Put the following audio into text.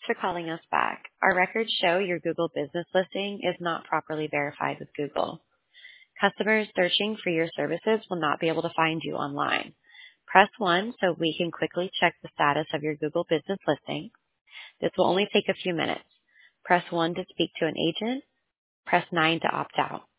for calling us back. Our records show your Google business listing is not properly verified with Google. Customers searching for your services will not be able to find you online. Press 1 so we can quickly check the status of your Google business listing. This will only take a few minutes. Press 1 to speak to an agent. Press 9 to opt out.